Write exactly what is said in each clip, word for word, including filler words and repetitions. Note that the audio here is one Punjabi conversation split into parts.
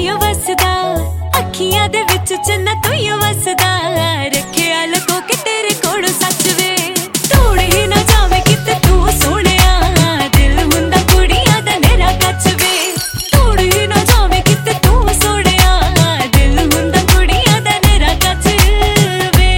ਤੂੰ ਵਸਦਾ, ਅੱਖੀਆਂ ਦੇ ਵਿੱਚ ਚੰਨਾ ਤੂੰ ਵਸਦਾ, ਰੱਖਿਆ ਲਕੋ ਕੇ ਤੇਰੇ ਕੋਲੋਂ ਸੱਚ ਵੇ। ਤੋੜ ਹੀ ਨਾ ਜਾਵੇਂ ਕਿਤੇ ਤੂੰ ਸੋਹਣਿਆ, ਦਿਲ ਹੁੰਦਾ ਕੁੜੀਆਂ ਦਾ ਮੇਰਾ ਕੱਚ ਵੇ। ਤੋੜ ਹੀ ਨਾ ਜਾਵੇਂ ਕਿਤੇ ਤੂੰ ਸੋਹਣਿਆ, ਦਿਲ ਹੁੰਦਾ ਕੁੜੀਆਂ ਦਾ ਮੇਰਾ ਕੱਚ ਵੇ।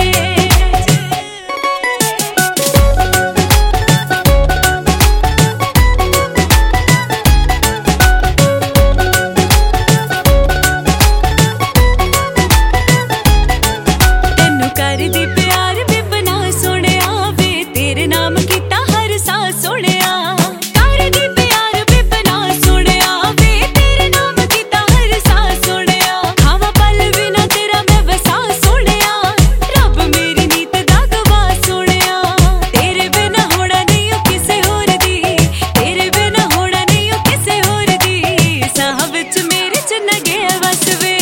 ਤੈਨੂੰ ਕਰਦੀ ਪਿਆਰ ਵੀ ਬਣਾ ਸੋਹਣਿਆ ਵੇ, ਤੇਰੇ ਨਾਮ ਕੀਤਾ ਹਰ ਸਾਹ ਸੋਹਣਿਆ। ਕਰਦੀ ਪਿਆਰ ਵੀ ਬਣਾ ਸੋਹਣਿਆ ਵੇ, ਤੇਰੇ ਨਾਮ ਕੀਤਾ ਹਰ ਸਾਹ ਸੋਹਣਿਆ। ਖਾਵਾਂ ਪਲ ਵੀ ਨਾ ਤੇਰਾ ਮੈਂ ਵਸਾ ਸੋਹਣਿਆ, ਰੱਬ ਮੇਰੀ ਨੀਤ ਦਾ ਗਵਾਹ ਸੋਹਣਿਆ। ਤੇਰੇ ਬਿਨਾ ਹੋਣਾ ਨਹੀਂ ਉਹ ਕਿਸੇ ਹੋਰ ਦੀ, ਤੇਰੇ ਬਿਨਾ ਹੋਣਾ ਨਹੀਂ ਉਹ ਕਿਸੇ ਹੋਰ ਦੀ, ਸਾਹ ਵਿੱਚ ਮੇਰੇ ਚ ਨਾ ਗਿਆ ਵਸ ਵੇ।